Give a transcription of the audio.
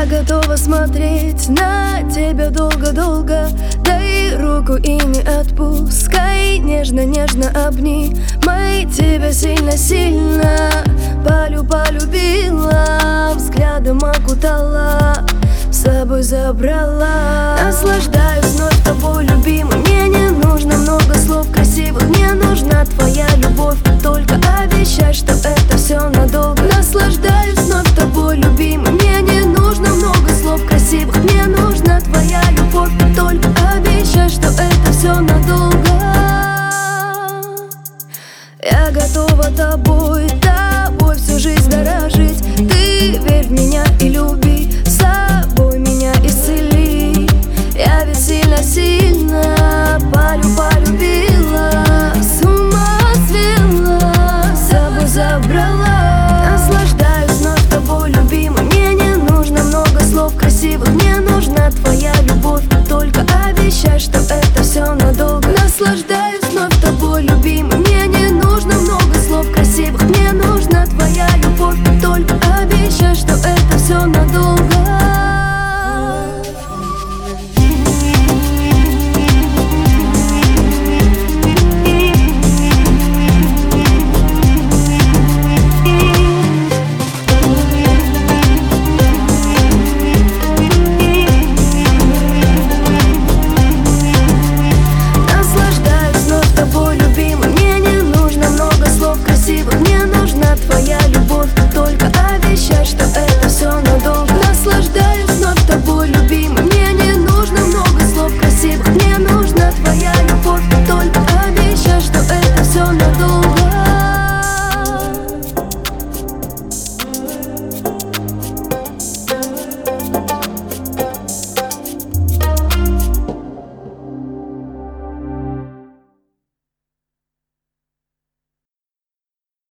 Я готова смотреть на тебя долго-долго. Дай руку и не отпускай, нежно-нежно обнимай. Тебя сильно-сильно полюбила, взглядом окутала, с собой забрала. Наслаждаюсь вновь тобой, любимый. Мне не нужно много слов красивых, мне нужна твоя любовь. Только обещай, что это все надолго. Наслаждаюсь вновь тобой, любимый. Мне не нужно много слов красивых, мне нужна твоя любовь. Только обещай, что это все надолго. Я готова тобой всю жизнь дорожить. Ты верь в меня и люби, собой меня исцели. Я ведь сильно-сильно полюбила, с ума свела, с собой забрала. Наслаждаюсь вновь тобой, любимый. Мне не нужно много слов красивых, мне нужна твоя любовь. Только обещай, что это все надолго. Наслаждаюсь